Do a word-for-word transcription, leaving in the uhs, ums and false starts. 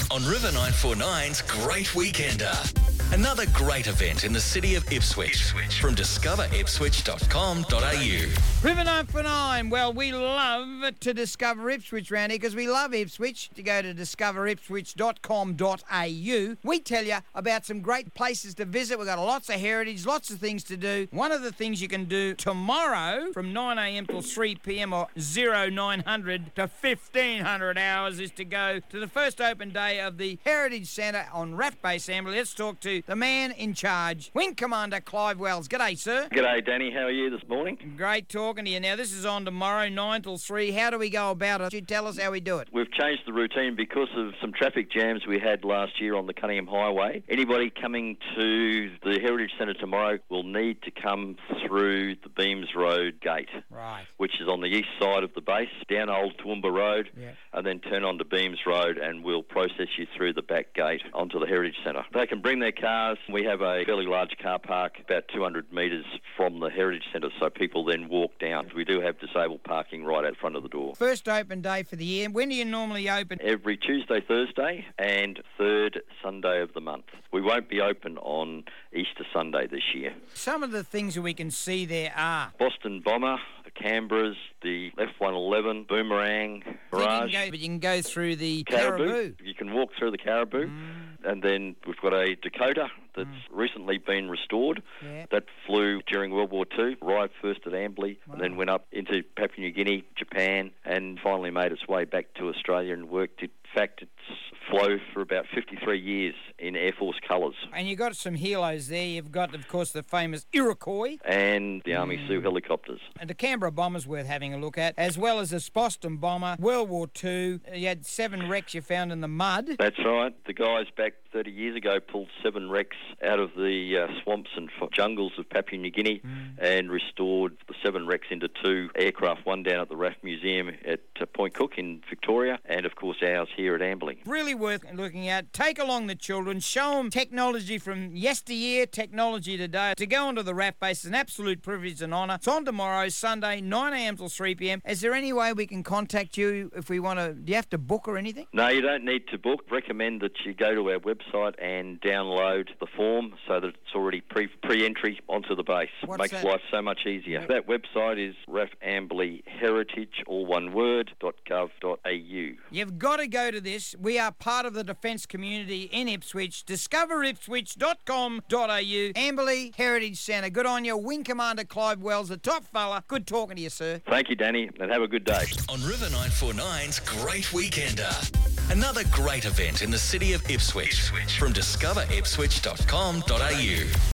on River nine forty-nine's Great Weekender. Another great event in the city of Ipswich, Ipswich. From discover ipswich dot com dot a u. River nine forty-nine. Well, we love to discover Ipswich round here because we love Ipswich. To go to discover ipswich dot com dot a u, we tell you about some great places to visit. We've got lots of heritage, lots of things to do. One of the things you can do tomorrow from nine a m till three p m or oh nine hundred to fifteen hundred hours is to go to the first open day of the Heritage Centre on Raft Base, Amberley. Let's talk to the man in charge, Wing Commander Clive Wells. G'day, sir. G'day, Danny. How are you this morning? Great talking to you. Now, this is on tomorrow, nine till three. How do we go about it? You tell us how we do it. We've changed the routine because of some traffic jams we had last year on the Cunningham Highway. Anybody coming to the Heritage Centre tomorrow will need to come through the Beams Road gate, right, which is on the east side of the base, down Old Toowoomba Road, yeah. and then turn onto Beams Road, and we'll process you through the back gate onto the Heritage Centre. They can bring their cars. We have a fairly large car park about two hundred metres from the Heritage Centre, so people then walk down. We do have disabled parking right out front of the door. First open day for the year. When do you normally open? Every Tuesday, Thursday, and third Sunday of the month. We won't be open on Easter Sunday this year. Some of the things that we can see there are Boston Bomber, the Canberras, the F one eleven, Boomerang, Mirage. You can go, but you can go through the Caribou. Caribou. You can walk through the Caribou. Mm. And then we've got a Dakota that's mm. recently been restored. Yeah. That flew during World War Two, arrived first at Amberley, wow. and then went up into Papua New Guinea, Japan, and finally made its way back to Australia and worked. In fact, it's flown for about fifty-three years in Air Force colours. And you've got some helos there. You've got, of course, the famous Iroquois. And the Army mm. Sioux helicopters. And the Canberra bomber's worth having a look at, as well as the Boston bomber, World War Two. You had seven wrecks you found in the mud. That's right. The guys back thirty years ago pulled seven wrecks out of the uh, swamps and f- jungles of Papua New Guinea mm. and restored the seven wrecks into two aircraft, one down at the R A F Museum at uh, Point Cook in Victoria, and of course ours here at Amberley. Really worth looking at. Take along the children, show them technology from yesteryear, technology today. To go onto the R A F base is an absolute privilege and honour. It's on tomorrow, Sunday, nine a m till three p m. Is there any way we can contact you if we want to? Do you have to book or anything? No, you don't need to book. Recommend that you go to our website and download the form so that it's already pre, pre-entry onto the base. What's Makes that? life so much easier. That website is rafamberleyheritage, all one word, .gov dot a u. You've got to go to this. We are part of the defence community in Ipswich. discover ipswich dot com dot a u. Amberley Heritage Centre. Good on you. Wing Commander Clive Wells, the top fella. Good talking to you, sir. Thank you, Danny, and have a good day. On River nine forty-nine's Great Weekender. Another great event in the city of Ipswich, Ipswich. From discover ipswich dot com dot a u.